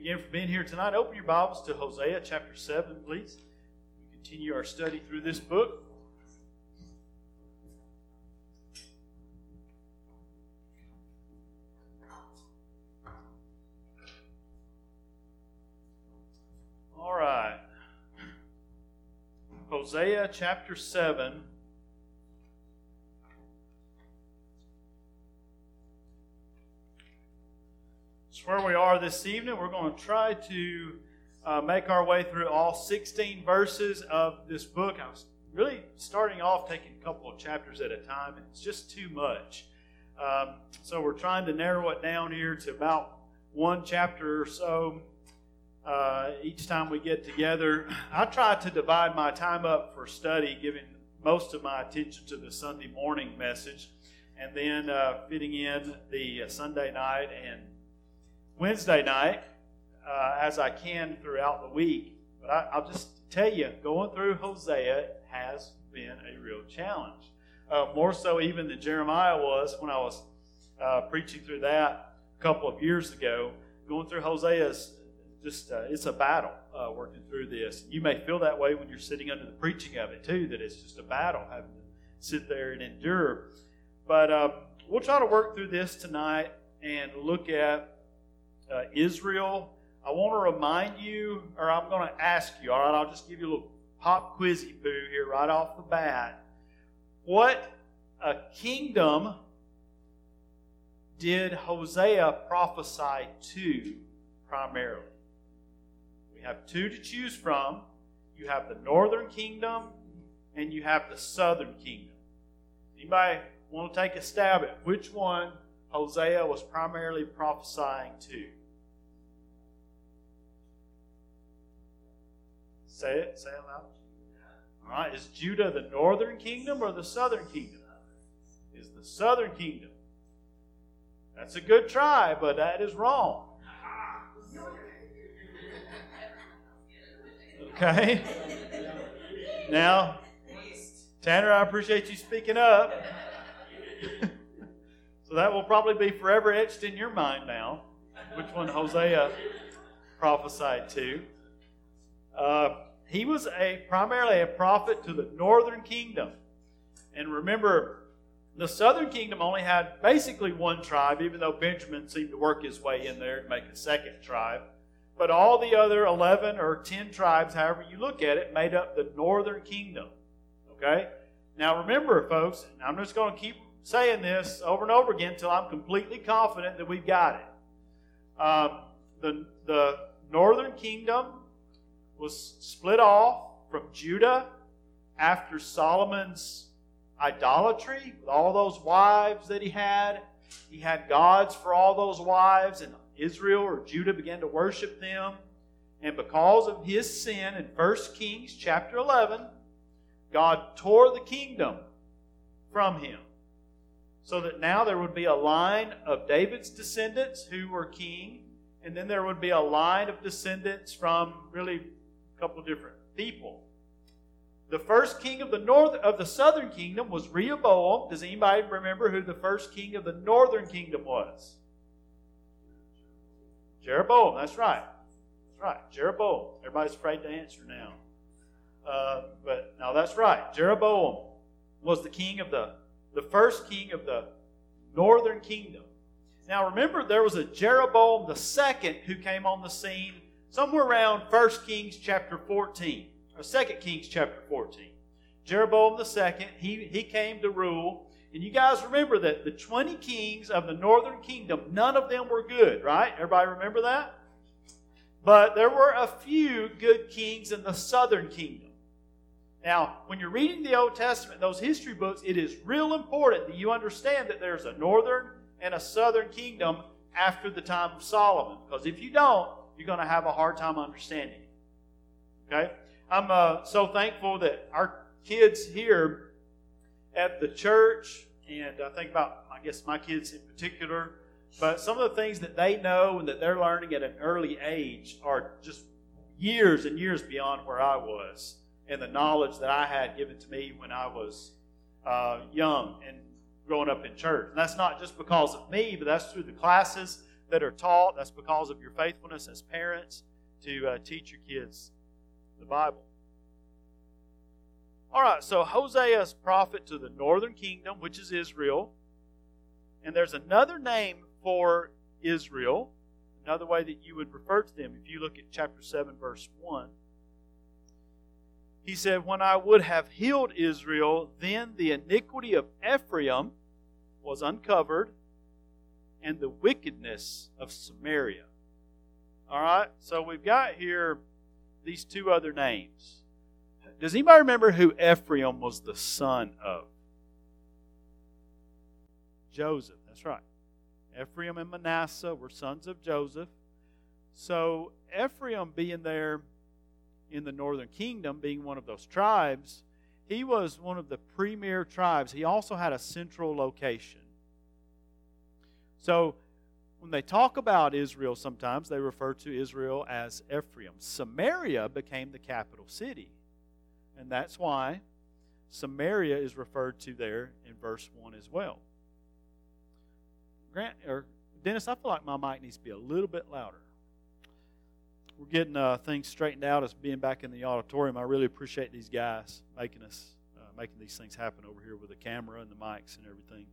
again for being here tonight. Open your Bibles to Hosea chapter 7, please. We continue our study through this book. All right. Hosea chapter 7. Where we are this evening. We're going to try to make our way through all 16 verses of this book. I was really starting off taking a couple of chapters at a time, and it's just too much. So we're trying to narrow it down here to about one chapter or so each time we get together. I try to divide my time up for study, giving most of my attention to the Sunday morning message, and then fitting in the Sunday night and Wednesday night as I can throughout the week. But I'll just tell you, going through Hosea has been a real challenge. More so even than Jeremiah was when I was preaching through that a couple of years ago. Going through Hosea is just, it's a battle working through this. You may feel that way when you're sitting under the preaching of it too, that it's just a battle having to sit there and endure. But we'll try to work through this tonight and look at Israel. I want to remind you, or I'm going to ask you, all right, I'll just give you a little pop quizzy poo here right off the bat. What kingdom did Hosea prophesy to primarily? We have two to choose from. You have the northern kingdom and you have the southern kingdom. Anybody want to take a stab at which one Hosea was primarily prophesying to? Say it loud. All right, is Judah the northern kingdom or the southern kingdom? Is the southern kingdom. That's a good try, but that is wrong. Okay. Now, Tanner, I appreciate you speaking up. So that will probably be forever etched in your mind now, which one Hosea prophesied to. He was primarily a prophet to the northern kingdom. And remember, the southern kingdom only had basically one tribe, even though Benjamin seemed to work his way in there and make a second tribe. But all the other 11 or 10 tribes, however you look at it, made up the northern kingdom. Okay? Now remember, folks, and I'm just going to keep saying this over and over again until I'm completely confident that we've got it. The northern kingdom was split off from Judah after Solomon's idolatry with all those wives that he had. He had gods for all those wives, and Israel or Judah began to worship them. And because of his sin in 1 Kings chapter 11, God tore the kingdom from him. So that now there would be a line of David's descendants who were king, and then there would be a line of descendants from really a couple of different people. The first king of the southern kingdom was Rehoboam. Does anybody remember who the first king of the northern kingdom was? Jeroboam, that's right. That's right, Jeroboam. Everybody's afraid to answer now. But no, that's right. Jeroboam was the first king of the northern kingdom. Now remember, there was a Jeroboam II who came on the scene somewhere around 1 Kings chapter 14, or 2 Kings chapter 14. Jeroboam II, he came to rule. And you guys remember that the 20 kings of the northern kingdom, none of them were good, right? Everybody remember that? But there were a few good kings in the southern kingdom. Now, when you're reading the Old Testament, those history books, it is real important that you understand that there's a northern and a southern kingdom after the time of Solomon. Because if you don't, you're going to have a hard time understanding it. Okay? I'm so thankful that our kids here at the church, and I think about, I guess, my kids in particular, but some of the things that they know and that they're learning at an early age are just years and years beyond where I was and the knowledge that I had given to me when I was young and growing up in church. And that's not just because of me, but that's through the classes that are taught. That's because of your faithfulness as parents to teach your kids the Bible. All right, so Hosea is prophet to the northern kingdom, which is Israel. And there's another name for Israel, another way that you would refer to them. If you look at chapter 7, verse 1, he said, "When I would have healed Israel, then the iniquity of Ephraim was uncovered, and the wickedness of Samaria." All right, so we've got here these two other names. Does anybody remember who Ephraim was the son of? Joseph, that's right. Ephraim and Manasseh were sons of Joseph. So Ephraim being there in the northern kingdom, being one of those tribes, he was one of the premier tribes. He also had a central location. So when they talk about Israel, sometimes they refer to Israel as Ephraim. Samaria became the capital city. And that's why Samaria is referred to there in verse 1 as well. Dennis, I feel like my mic needs to be a little bit louder. We're getting things straightened out as being back in the auditorium. I really appreciate these guys making these things happen over here with the camera and the mics and everything.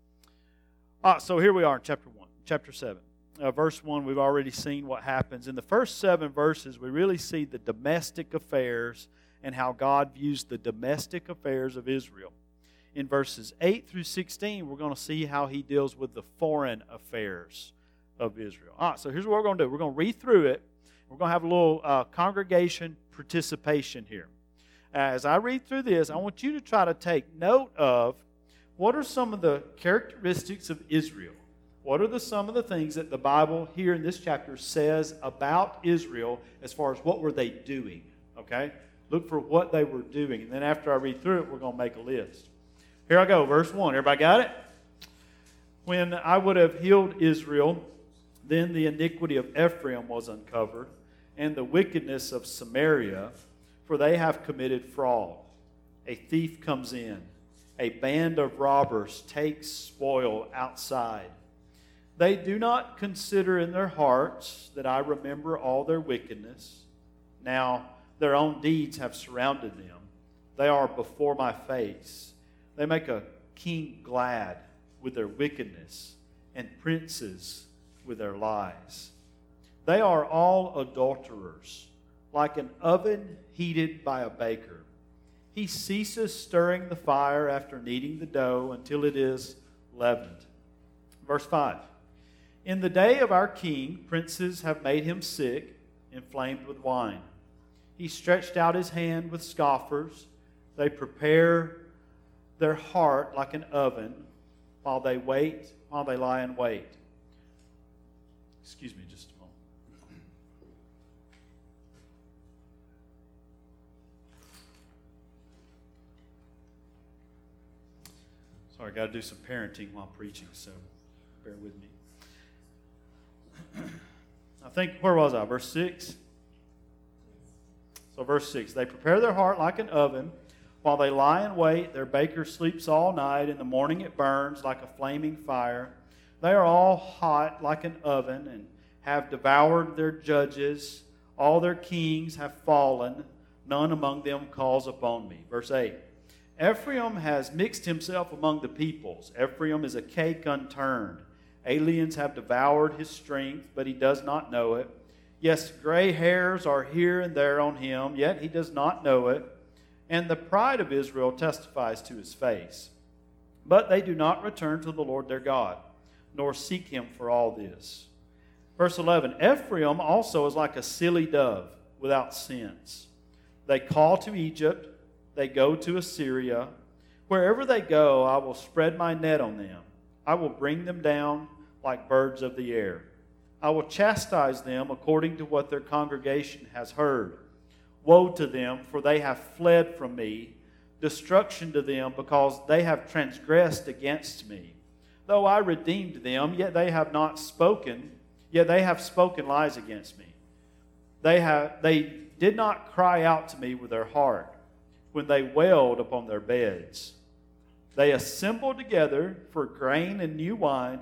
So here we are in chapter 7. Verse 1, we've already seen what happens. In the first 7 verses, we really see the domestic affairs and how God views the domestic affairs of Israel. In verses 8 through 16, we're going to see how he deals with the foreign affairs of Israel. So here's what we're going to do. We're going to read through it. We're going to have a little congregation participation here. As I read through this, I want you to try to take note of what are some of the characteristics of Israel. What are some of the things that the Bible here in this chapter says about Israel as far as what were they doing? Okay? Look for what they were doing. And then after I read through it, we're going to make a list. Here I go, verse 1. Everybody got it? "When I would have healed Israel, then the iniquity of Ephraim was uncovered, and the wickedness of Samaria, for they have committed fraud. A thief comes in. A band of robbers takes spoil outside. They do not consider in their hearts that I remember all their wickedness. Now their own deeds have surrounded them. They are before my face. They make a king glad with their wickedness, and princes with their lies. They are all adulterers, like an oven heated by a baker. He ceases stirring the fire after kneading the dough until it is leavened." Verse 5. "In the day of our king, princes have made him sick, inflamed with wine. He stretched out his hand with scoffers. They prepare their heart like an oven while they lie in wait." Excuse me just a moment. Sorry, I got to do some parenting while preaching, so bear with me. I think, where was I? Verse 6? So verse 6, "They prepare their heart like an oven. While they lie in wait, their baker sleeps all night. In the morning it burns like a flaming fire. They are all hot like an oven and have devoured their judges. All their kings have fallen. None among them calls upon me." Verse 8, "Ephraim has mixed himself among the peoples. Ephraim is a cake unturned. Aliens have devoured his strength, but he does not know it. Yes, gray hairs are here and there on him, yet he does not know it. And the pride of Israel testifies to his face. But they do not return to the Lord their God, nor seek him for all this." Verse 11, "Ephraim also is like a silly dove without sense. They call to Egypt, they go to Assyria. Wherever they go, I will spread my net on them. I will bring them down like birds of the air. I will chastise them according to what their congregation has heard. Woe to them, for they have fled from me. Destruction to them, because they have transgressed against me. Though I redeemed them, yet they have spoken lies against me. They did not cry out to me with their heart when they wailed upon their beds. They assemble together for grain and new wine.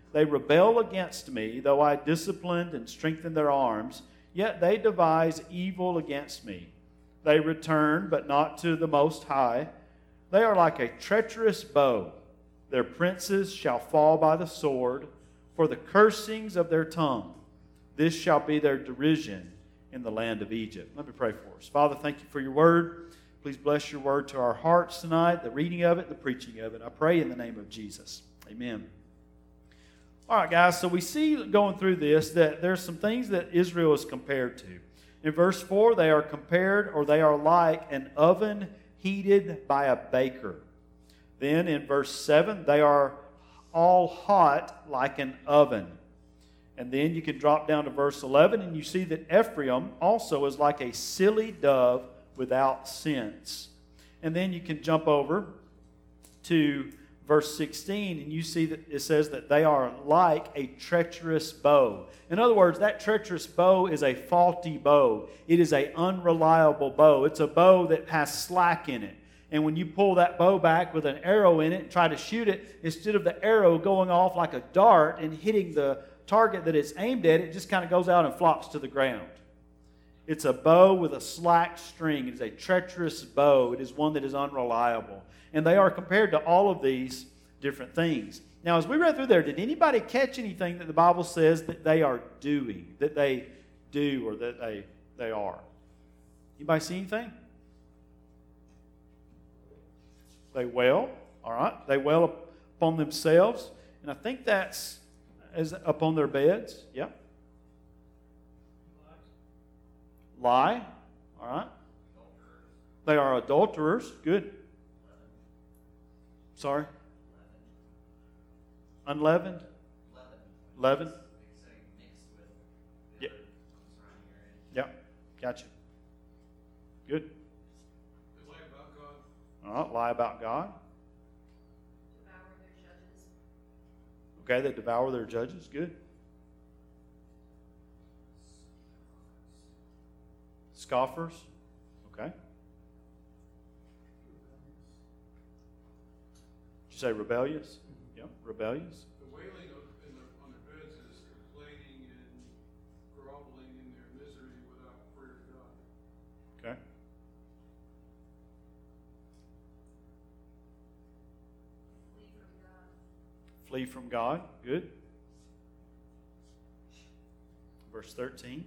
They rebel against me, though I disciplined and strengthened their arms, yet they devise evil against me. They return, but not to the Most High. They are like a treacherous bow. Their princes shall fall by the sword, for the cursings of their tongue. This shall be their derision in the land of Egypt. Let me pray for us. Father, thank you for your word. Please bless your word to our hearts tonight, the reading of it, the preaching of it. I pray in the name of Jesus. Amen. All right, guys, so we see going through this that there's some things that Israel is compared to. In verse 4, they are compared, or they are like an oven heated by a baker. Then in verse 7, they are all hot like an oven. And then you can drop down to verse 11, and you see that Ephraim also is like a silly dove without sense. And then you can jump over to verse 16, and you see that it says that they are like a treacherous bow. In other words, that treacherous bow is a faulty bow. It is an unreliable bow. It's a bow that has slack in it. And when you pull that bow back with an arrow in it and try to shoot it, instead of the arrow going off like a dart and hitting the target that it's aimed at, it just kind of goes out and flops to the ground. It's a bow with a slack string. It is a treacherous bow. It is one that is unreliable. And they are compared to all of these different things. Now, as we read through there, did anybody catch anything that the Bible says that they are doing, that they do, or that they are? Anybody see anything? They wail, all right? They wail upon themselves. And I think that's as upon their beds. Yeah. Lie, all right? They are adulterers. Good. Sorry? Unleavened? Leavened? Yeah. Yeah. Gotcha. Good. They lie about God. All right. Lie about God. Devour their judges. Okay. They devour their judges. Good. Scoffers. Okay. Did you say rebellious? Yeah, rebellious. The wailing on their beds is complaining and groveling in their misery without prayer to God. Okay. Flee from God. Good. Verse 13.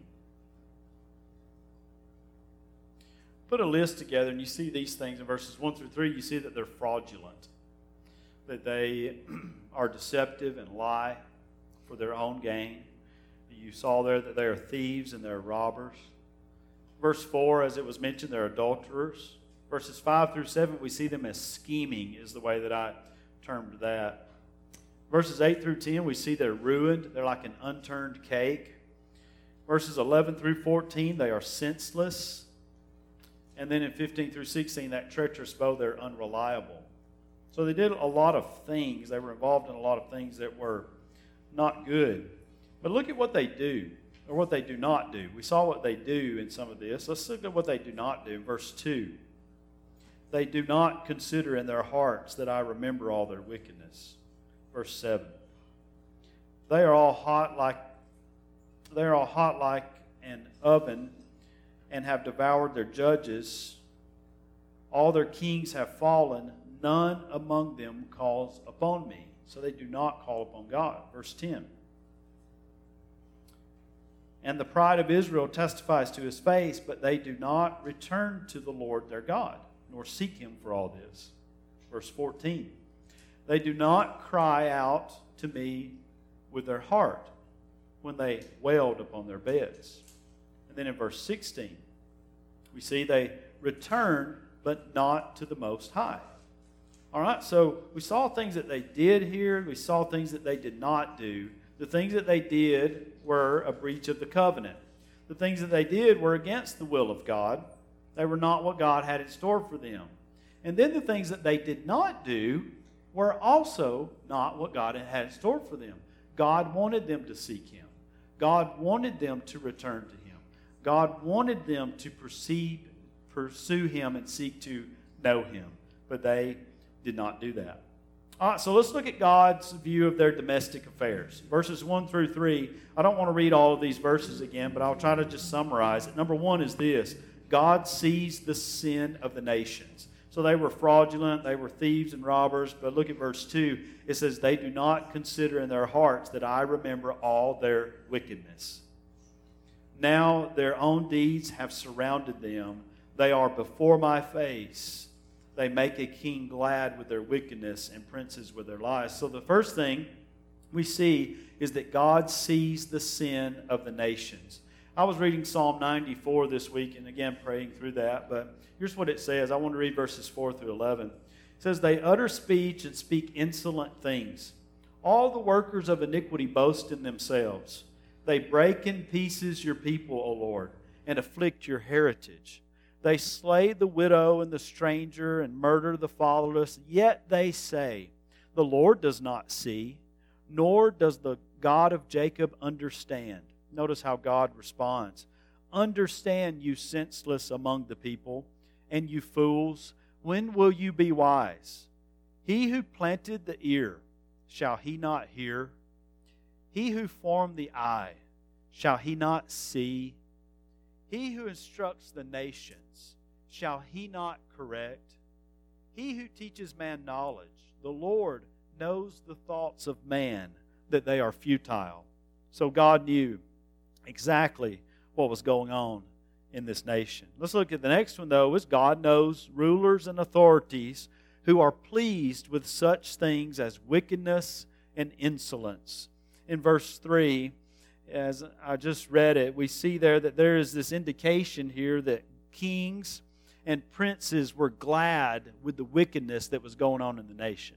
Put a list together and you see these things in verses 1 through 3. You see that they're fraudulent, that they are deceptive and lie for their own gain. You saw there that they are thieves and they're robbers. Verse 4, as it was mentioned, they're adulterers. Verses 5 through 7, we see them as scheming, is the way that I termed that. Verses 8 through 10, we see they're ruined. They're like an unturned cake. Verses 11 through 14, they are senseless. And then in 15 through 16, that treacherous bow, they're unreliable. So they did a lot of things. They were involved in a lot of things that were not good. But look at what they do, or what they do not do. We saw what they do in some of this. Let's look at what they do not do. Verse 2. They do not consider in their hearts that I remember all their wickedness. Verse 7. They are all hot like an oven, and have devoured their judges. All their kings have fallen. None among them calls upon me. So they do not call upon God. Verse 10. And the pride of Israel testifies to his face, but they do not return to the Lord their God, nor seek him for all this. Verse 14. They do not cry out to me with their heart when they wailed upon their beds. And then in verse 16, we see they return, but not to the Most High. All right, so we saw things that they did here. We saw things that they did not do. The things that they did were a breach of the covenant. The things that they did were against the will of God. They were not what God had in store for them. And then the things that they did not do were also not what God had in store for them. God wanted them to seek him. God wanted them to return to him. God wanted them to pursue him and seek to know him. But they did not do that. All right, so let's look at God's view of their domestic affairs. Verses 1 through 3. I don't want to read all of these verses again, but I'll try to just summarize it. Number 1 is this: God sees the sin of the nations. So they were fraudulent, they were thieves and robbers, but look at verse 2. It says, they do not consider in their hearts that I remember all their wickedness. Now their own deeds have surrounded them. They are before my face. They make a king glad with their wickedness and princes with their lies. So the first thing we see is that God sees the sin of the nations. I was reading Psalm 94 this week, and again praying through that, but here's what it says. I want to read verses 4 through 11. It says, they utter speech and speak insolent things. All the workers of iniquity boast in themselves. They break in pieces your people, O Lord, and afflict your heritage. They slay the widow and the stranger and murder the fatherless. Yet they say, the Lord does not see, nor does the God of Jacob understand. Notice how God responds. Understand, you senseless among the people, and you fools, when will you be wise? He who planted the ear, shall he not hear? He who formed the eye, shall he not see? He who instructs the nations, shall he not correct? He who teaches man knowledge, the Lord knows the thoughts of man, that they are futile. So God knew exactly what was going on in this nation. Let's look at the next one, though, is God knows rulers and authorities who are pleased with such things as wickedness and insolence. In verse 3, as I just read it, we see there that there is this indication here that kings and princes were glad with the wickedness that was going on in the nation.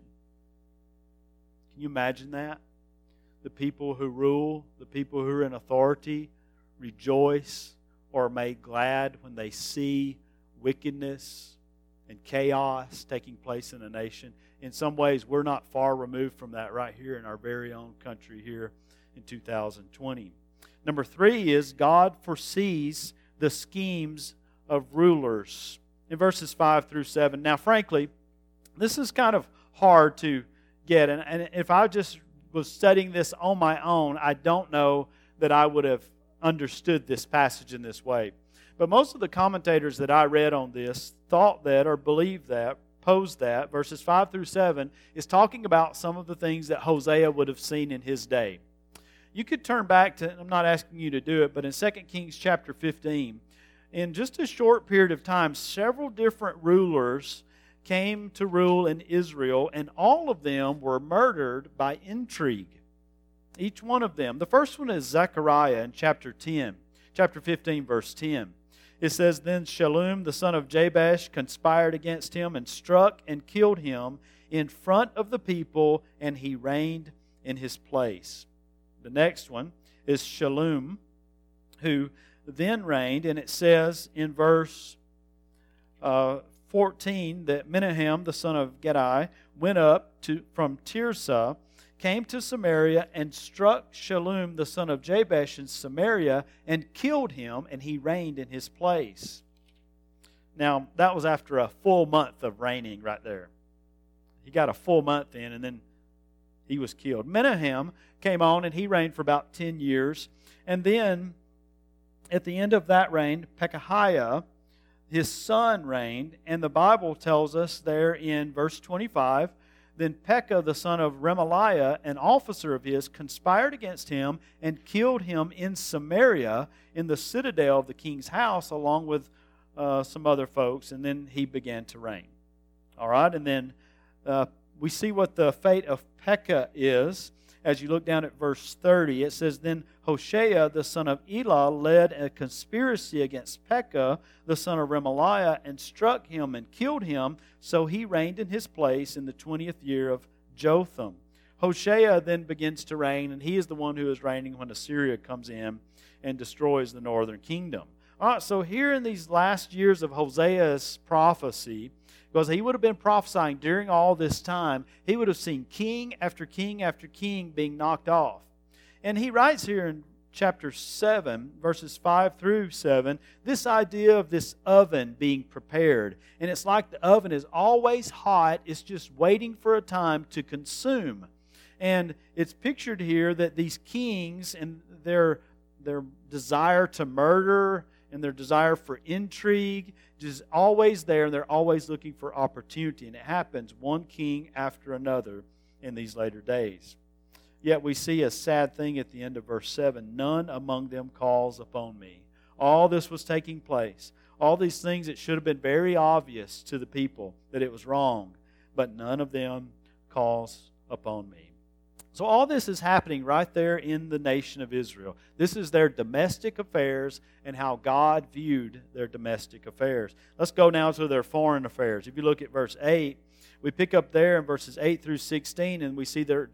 Can you imagine that? The people who rule, the people who are in authority, rejoice or are made glad when they see wickedness and chaos taking place in a nation. In some ways, we're not far removed from that right here in our very own country here in 2020. Number 3 is God foresees the schemes of rulers. In verses 5 through 7. Now, frankly, this is kind of hard to get. And if I just was studying this on my own, I don't know that I would have understood this passage in this way. But most of the commentators that I read on this thought that or believed that, posed that, verses 5 through 7, is talking about some of the things that Hosea would have seen in his day. You could turn back to, I'm not asking you to do it, but in 2 Kings chapter 15, in just a short period of time, several different rulers came to rule in Israel, and all of them were murdered by intrigue. Each one of them. The first one is Zechariah in chapter 15, verse 10. It says, then Shallum, the son of Jabesh, conspired against him and struck and killed him in front of the people, and he reigned in his place. The next one is Shallum, who then reigned, and it says in verse 14 that Menahem, the son of Gadi, went up from Tirzah, came to Samaria, and struck Shallum, the son of Jabesh, in Samaria, and killed him, and he reigned in his place. Now, that was after a full month of reigning right there. He got a full month in, and then he was killed. Menahem came on, and he reigned for about 10 years. And then, at the end of that reign, Pekahiah, his son, reigned. And the Bible tells us there in verse 25, then Pekah, the son of Remaliah, an officer of his, conspired against him and killed him in Samaria in the citadel of the king's house, along with some other folks. And then he began to reign. All right, and then we see what the fate of Pekah is. As you look down at verse 30, it says, then Hoshea, the son of Elah, led a conspiracy against Pekah, the son of Remaliah, and struck him and killed him. So he reigned in his place in the 20th year of Jotham. Hoshea then begins to reign, and he is the one who is reigning when Assyria comes in and destroys the northern kingdom. All right, so here in these last years of Hosea's prophecy, because he would have been prophesying during all this time, he would have seen king after king after king being knocked off. And he writes here in chapter 7, verses 5 through 7, this idea of this oven being prepared. And it's like the oven is always hot. It's just waiting for a time to consume. And it's pictured here that these kings and their desire to murder and their desire for intrigue is always there, and they're always looking for opportunity. And it happens one king after another in these later days. Yet we see a sad thing at the end of verse 7. None among them calls upon me. All this was taking place. All these things that should have been very obvious to the people that it was wrong. But none of them calls upon me. So all this is happening right there in the nation of Israel. This is their domestic affairs and how God viewed their domestic affairs. Let's go now to their foreign affairs. If you look at verse 8, we pick up there in verses 8 through 16 and we see their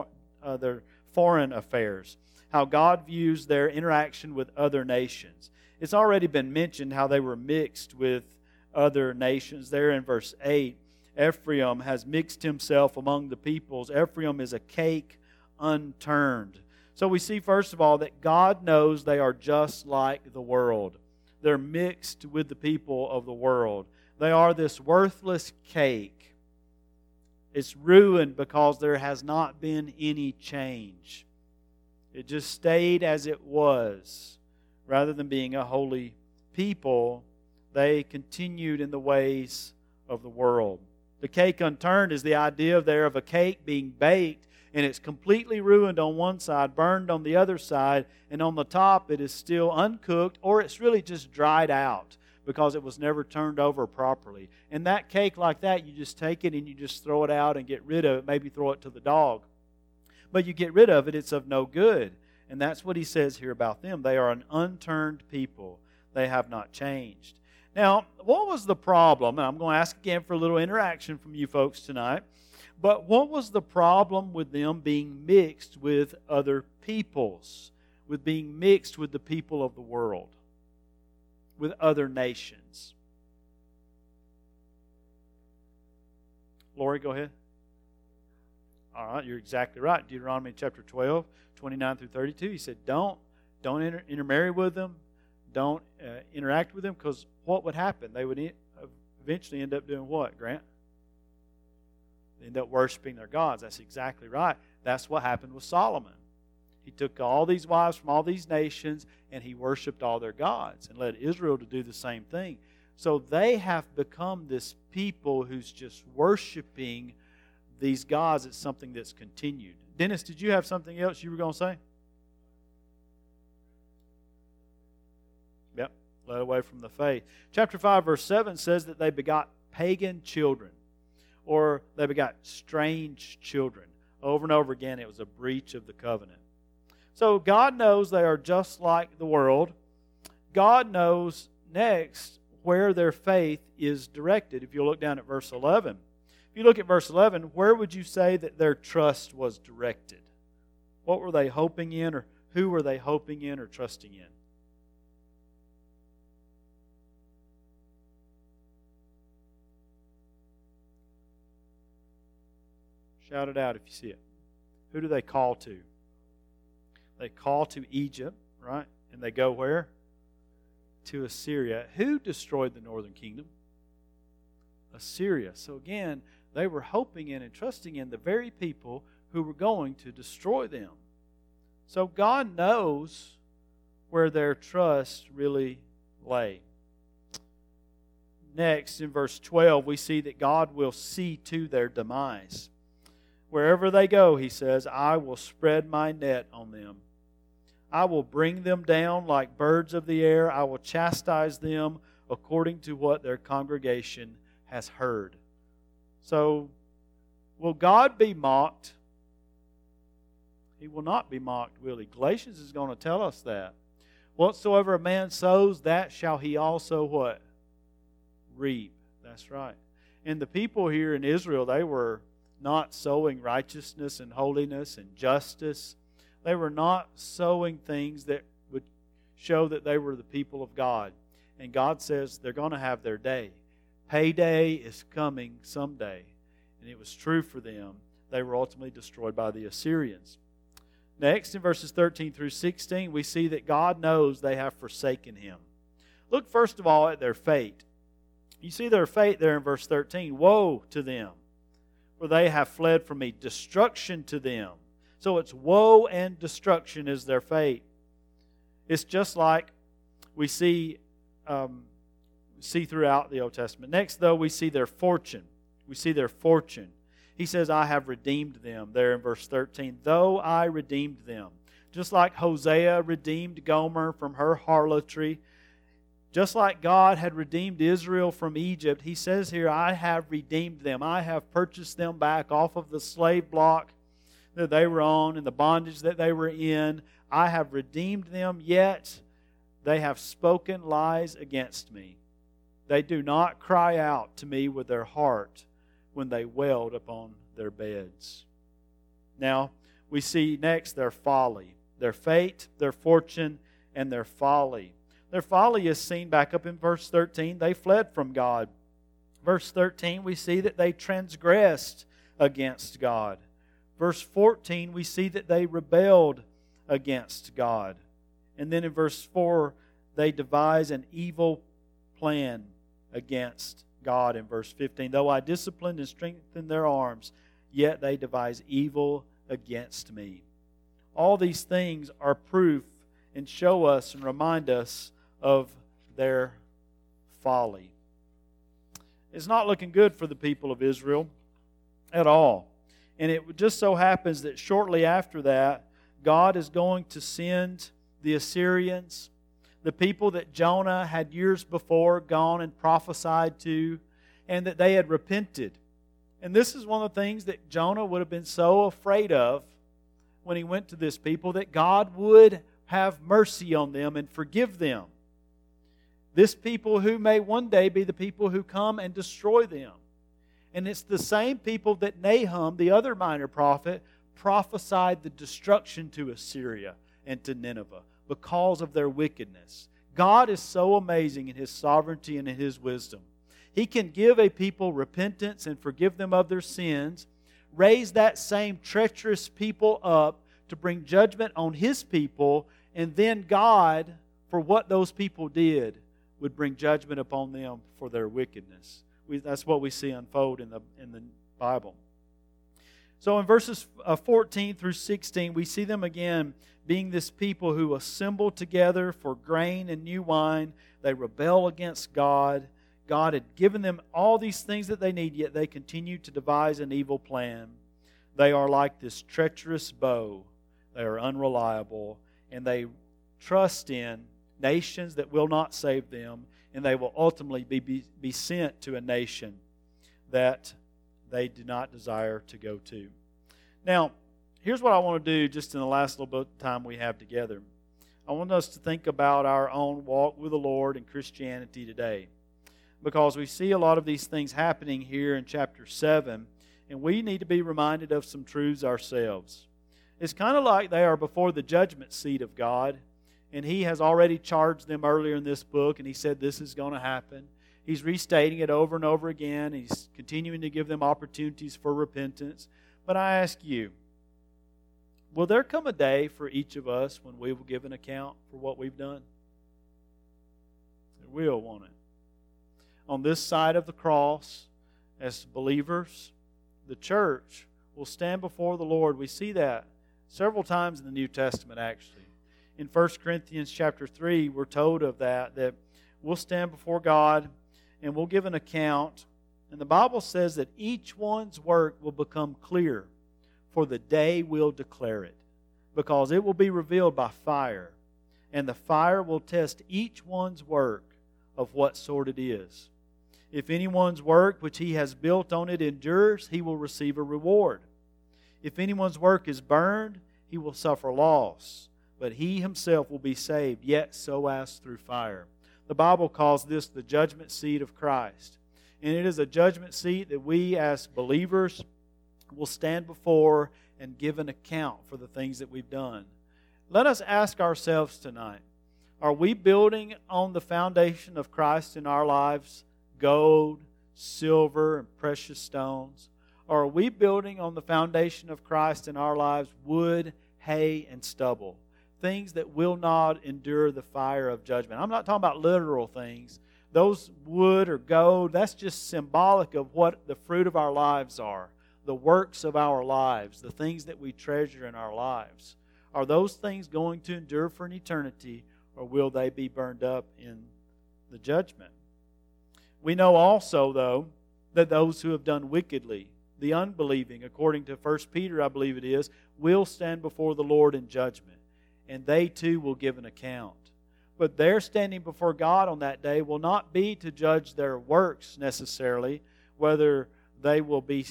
foreign affairs. How God views their interaction with other nations. It's already been mentioned how they were mixed with other nations. There in verse 8, Ephraim has mixed himself among the peoples. Ephraim is a cake unturned. So we see, first of all, that God knows they are just like the world. They're mixed with the people of the world. They are this worthless cake. It's ruined because there has not been any change. It just stayed as it was. Rather than being a holy people, they continued in the ways of the world. The cake unturned is the idea there of a cake being baked and it's completely ruined on one side, burned on the other side, and on the top it is still uncooked, or it's really just dried out because it was never turned over properly. And that cake like that, you just take it and you just throw it out and get rid of it, maybe throw it to the dog. But you get rid of it, it's of no good. And that's what he says here about them. They are an unturned people. They have not changed. Now, what was the problem? And I'm going to ask again for a little interaction from you folks tonight. But what was the problem with them being mixed with other peoples? With being mixed with the people of the world? With other nations? Lori, go ahead. All right, you're exactly right. Deuteronomy chapter 12, 29 through 32, he said, don't intermarry with them. Don't interact with them, because what would happen? They would eventually end up doing what, Grant? They end up worshiping their gods. That's exactly right. That's what happened with Solomon. He took all these wives from all these nations and he worshiped all their gods and led Israel to do the same thing. So they have become this people who's just worshiping these gods. It's something that's continued. Dennis, did you have something else you were going to say? Yep, led away from the faith. Chapter 5, verse 7 says that they begot pagan children, or they begot strange children. Over and over again, it was a breach of the covenant. So God knows they are just like the world. God knows next where their faith is directed. If you look down at verse 11. If you look at verse 11, where would you say that their trust was directed? What were they hoping in, or who were they hoping in or trusting in? Shout it out if you see it. Who do they call to? They call to Egypt, right? And they go where? To Assyria. Who destroyed the northern kingdom? Assyria. So again, they were hoping in and trusting in the very people who were going to destroy them. So God knows where their trust really lay. Next, in verse 12, we see that God will see to their demise. Wherever they go, he says, I will spread my net on them. I will bring them down like birds of the air. I will chastise them according to what their congregation has heard. So, will God be mocked? He will not be mocked, will he? Galatians is going to tell us that. Whatsoever a man sows, that shall he also what? Reap. That's right. And the people here in Israel, they were not sowing righteousness and holiness and justice. They were not sowing things that would show that they were the people of God. And God says they're going to have their day. Payday is coming someday. And it was true for them. They were ultimately destroyed by the Assyrians. Next, in verses 13 through 16, we see that God knows they have forsaken Him. Look first of all at their fate. You see their fate there in verse 13. Woe to them, for they have fled from me. Destruction to them. So it's woe and destruction is their fate. It's just like we see throughout the Old Testament. Next, though, we see their fortune. We see their fortune. He says, I have redeemed them, there in verse 13. Though I redeemed them. Just like Hosea redeemed Gomer from her harlotry, just like God had redeemed Israel from Egypt, He says here, I have redeemed them. I have purchased them back off of the slave block that they were on and the bondage that they were in. I have redeemed them, yet they have spoken lies against me. They do not cry out to me with their heart when they wailed upon their beds. Now, we see next their folly. Their fate, their fortune, and their folly. Their folly is seen back up in verse 13. They fled from God. Verse 13, we see that they transgressed against God. Verse 14, we see that they rebelled against God. And then in verse 4, they devise an evil plan against God in verse 15. Though I disciplined and strengthened their arms, yet they devise evil against me. All these things are proof and show us and remind us of their folly. It's not looking good for the people of Israel at all. And it just so happens that shortly after that, God is going to send the Assyrians, the people that Jonah had years before gone and prophesied to, and that they had repented. And this is one of the things that Jonah would have been so afraid of when he went to this people, that God would have mercy on them and forgive them. This people who may one day be the people who come and destroy them. And it's the same people that Nahum, the other minor prophet, prophesied the destruction to Assyria and to Nineveh because of their wickedness. God is so amazing in His sovereignty and in His wisdom. He can give a people repentance and forgive them of their sins, raise that same treacherous people up to bring judgment on His people, and then God, for what those people did, would bring judgment upon them for their wickedness. That's what we see unfold in the Bible. So in verses 14 through 16, we see them again being this people who assemble together for grain and new wine. They rebel against God. God had given them all these things that they need, yet they continue to devise an evil plan. They are like this treacherous bow. They are unreliable, and they trust in nations that will not save them, and they will ultimately be sent to a nation that they do not desire to go to. Now, here's what I want to do just in the last little bit of time we have together. I want us to think about our own walk with the Lord and Christianity today, because we see a lot of these things happening here in chapter 7, and we need to be reminded of some truths ourselves. It's kind of like they are before the judgment seat of God, and He has already charged them earlier in this book, and He said this is going to happen. He's restating it over and over again. He's continuing to give them opportunities for repentance. But I ask you, will there come a day for each of us when we will give an account for what we've done? There will, won't it? On this side of the cross, as believers, the church will stand before the Lord. We see that several times in the New Testament, actually. In 1 Corinthians chapter 3, we're told of that we'll stand before God and we'll give an account. And the Bible says that each one's work will become clear, for the day will declare it, because it will be revealed by fire, and the fire will test each one's work of what sort it is. If anyone's work which he has built on it endures, he will receive a reward. If anyone's work is burned, he will suffer loss, but he himself will be saved, yet so as through fire. The Bible calls this the judgment seat of Christ. And it is a judgment seat that we as believers will stand before and give an account for the things that we've done. Let us ask ourselves tonight, are we building on the foundation of Christ in our lives, gold, silver, and precious stones? Or are we building on the foundation of Christ in our lives, wood, hay and stubble, things that will not endure the fire of judgment. I'm not talking about literal things. Those wood or gold, that's just symbolic of what the fruit of our lives are, the works of our lives, the things that we treasure in our lives. Are those things going to endure for an eternity, or will they be burned up in the judgment? We know also, though, that those who have done wickedly, the unbelieving, according to 1 Peter, I believe it is, will stand before the Lord in judgment, and they too will give an account. But their standing before God on that day will not be to judge their works necessarily, whether they will be,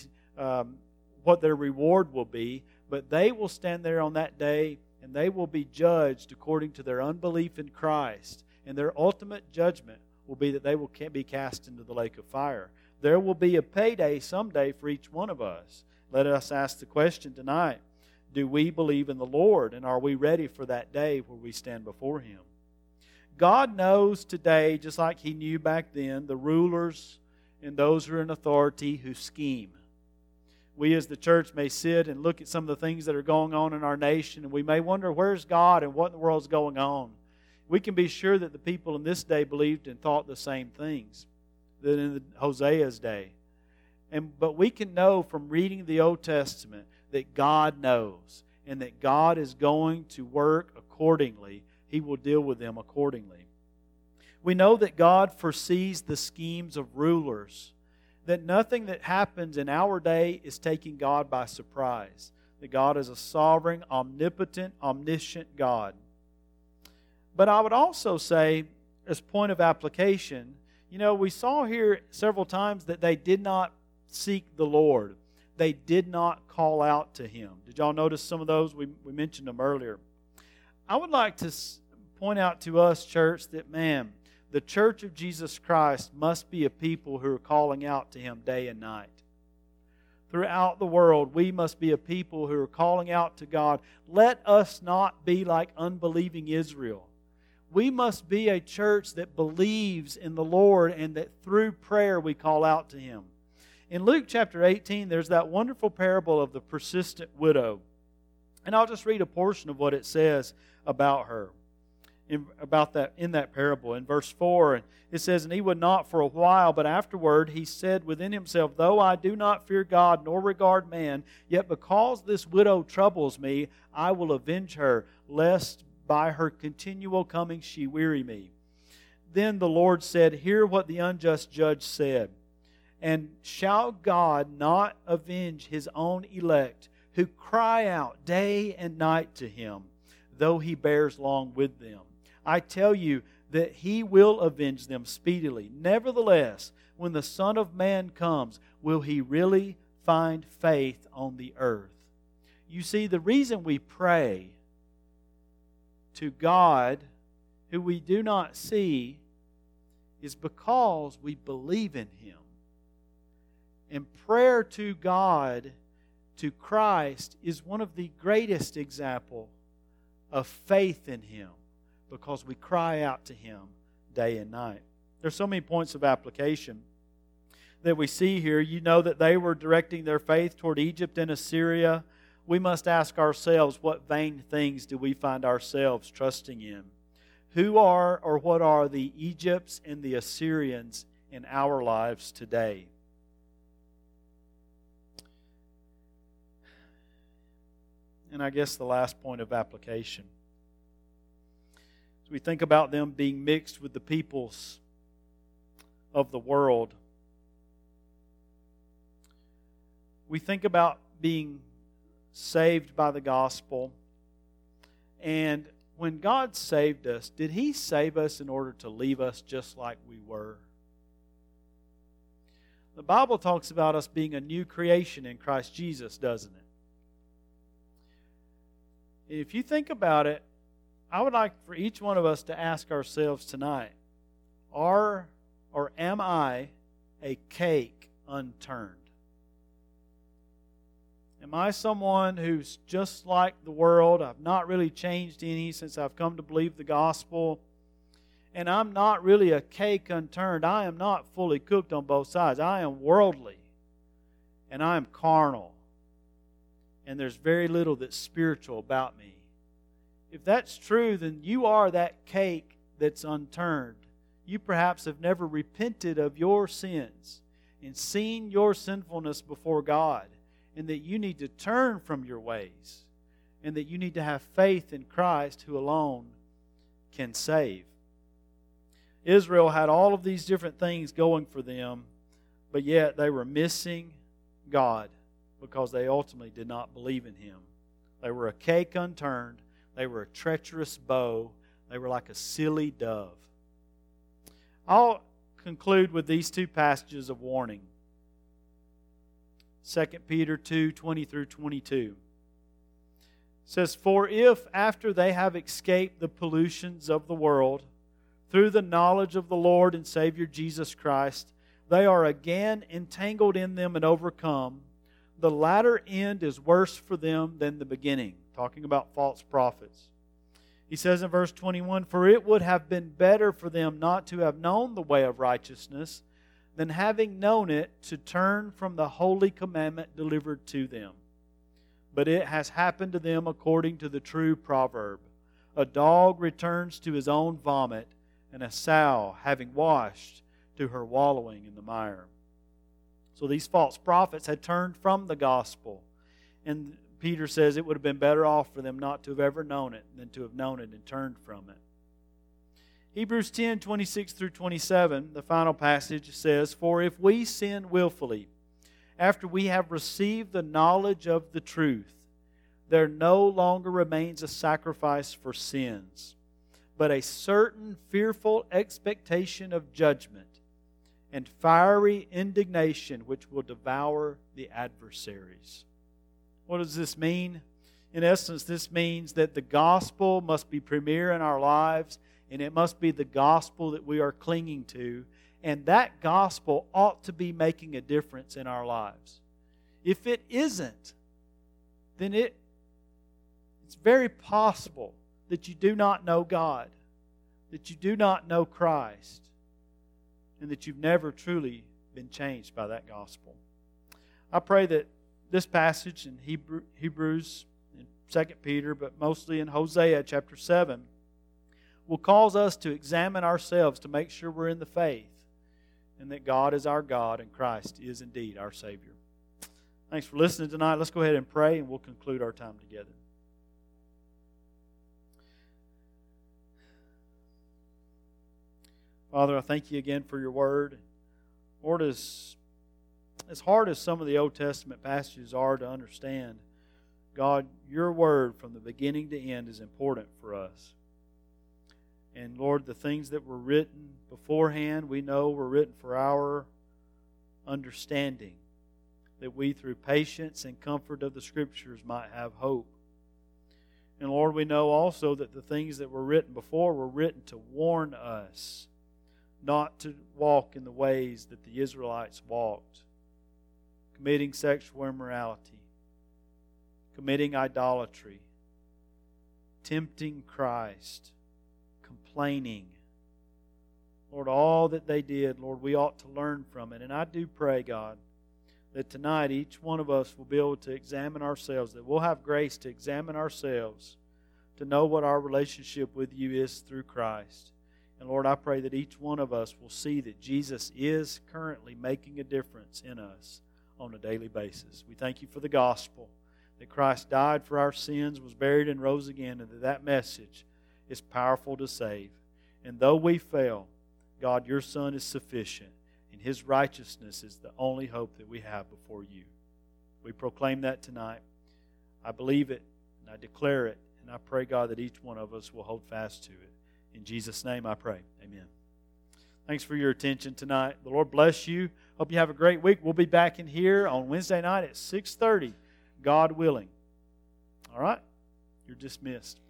what their reward will be, but they will stand there on that day and they will be judged according to their unbelief in Christ. And their ultimate judgment will be that they will be cast into the lake of fire. There will be a payday someday for each one of us. Let us ask the question tonight, do we believe in the Lord, and are we ready for that day where we stand before Him? God knows today, just like He knew back then, the rulers and those who are in authority who scheme. We as the church may sit and look at some of the things that are going on in our nation, and we may wonder, where's God and what in the world is going on? We can be sure that the people in this day believed and thought the same things that in Hosea's day. But we can know from reading the Old Testament that God knows, and that God is going to work accordingly. He will deal with them accordingly. We know that God foresees the schemes of rulers, that nothing that happens in our day is taking God by surprise, that God is a sovereign, omnipotent, omniscient God. But I would also say, as point of application, we saw here several times that they did not seek the Lord. They did not call out to Him. Did y'all notice some of those? We mentioned them earlier. I would like to point out to us, church, that, the Church of Jesus Christ must be a people who are calling out to Him day and night. Throughout the world, we must be a people who are calling out to God. Let us not be like unbelieving Israel. We must be a church that believes in the Lord, and that through prayer we call out to Him. In Luke chapter 18, there's that wonderful parable of the persistent widow. And I'll just read a portion of what it says about her. In that parable. In verse 4, it says, "And he would not for a while, but afterward he said within himself, Though I do not fear God nor regard man, yet because this widow troubles me, I will avenge her, lest by her continual coming she weary me. Then the Lord said, Hear what the unjust judge said. And shall God not avenge His own elect, who cry out day and night to Him, though He bears long with them? I tell you that He will avenge them speedily. Nevertheless, when the Son of Man comes, will He really find faith on the earth?" You see, the reason we pray to God, who we do not see, is because we believe in Him. And prayer to God, to Christ, is one of the greatest examples of faith in Him, because we cry out to Him day and night. There's so many points of application that we see here. You know that they were directing their faith toward Egypt and Assyria. We must ask ourselves, what vain things do we find ourselves trusting in? Who are or what are the Egypts and the Assyrians in our lives today? And I guess the last point of application, as we think about them being mixed with the peoples of the world, we think about being saved by the gospel. And when God saved us, did He save us in order to leave us just like we were? The Bible talks about us being a new creation in Christ Jesus, doesn't it? If you think about it, I would like for each one of us to ask ourselves tonight, am I a cake unturned? Am I someone who's just like the world? I've not really changed any since I've come to believe the gospel. And I'm not really a cake unturned. I am not fully cooked on both sides. I am worldly. And I am carnal. and there's very little that's spiritual about me. If that's true, then you are that cake that's unturned. You perhaps have never repented of your sins and seen your sinfulness before God, and that you need to turn from your ways, and that you need to have faith in Christ who alone can save. Israel had all of these different things going for them, but yet they were missing God because they ultimately did not believe in Him. They were a cake unturned. They were a treacherous bow. They were like a silly dove. I'll conclude with these two passages of warning. 2 Peter 2:20 through 22. It says, "For if, after they have escaped the pollutions of the world, through the knowledge of the Lord and Savior Jesus Christ, they are again entangled in them and overcome, the latter end is worse for them than the beginning." Talking about false prophets. He says in verse 21, "For it would have been better for them not to have known the way of righteousness, than having known it, to turn from the holy commandment delivered to them. But it has happened to them according to the true proverb, a dog returns to his own vomit, and a sow, having washed, to her wallowing in the mire." So these false prophets had turned from the gospel. And Peter says it would have been better off for them not to have ever known it than to have known it and turned from it. Hebrews 10:26 through 27, the final passage, says, "For if we sin willfully, after we have received the knowledge of the truth, there no longer remains a sacrifice for sins, but a certain fearful expectation of judgment and fiery indignation which will devour the adversaries." What does this mean? In essence, this means that the gospel must be premier in our lives, and it must be the gospel that we are clinging to, and that gospel ought to be making a difference in our lives. If it isn't, then it's very possible that you do not know God, that you do not know Christ, and that you've never truly been changed by that gospel. I pray that this passage in Hebrews, in 2 Peter, but mostly in Hosea chapter 7, will cause us to examine ourselves to make sure we're in the faith and that God is our God and Christ is indeed our Savior. Thanks for listening tonight. Let's go ahead and pray and we'll conclude our time together. Father, I thank you again for your word. Lord, as hard as some of the Old Testament passages are to understand, God, your word from the beginning to end is important for us. And Lord, the things that were written beforehand, we know were written for our understanding, that we through patience and comfort of the Scriptures might have hope. And Lord, we know also that the things that were written before were written to warn us not to walk in the ways that the Israelites walked, committing sexual immorality, committing idolatry, tempting Christ, complaining. Lord, all that they did, Lord, we ought to learn from it. And I do pray, God, that tonight each one of us will be able to examine ourselves, that we'll have grace to examine ourselves, to know what our relationship with you is through Christ. And Lord, I pray that each one of us will see that Jesus is currently making a difference in us on a daily basis. We thank you for the gospel, that Christ died for our sins, was buried and rose again, and that message is powerful to save. And though we fail, God, your Son is sufficient, and His righteousness is the only hope that we have before you. We proclaim that tonight. I believe it, and I declare it, and I pray, God, that each one of us will hold fast to it. In Jesus' name I pray. Amen. Thanks for your attention tonight. The Lord bless you. Hope you have a great week. We'll be back in here on Wednesday night at 6:30, God willing. All right? You're dismissed.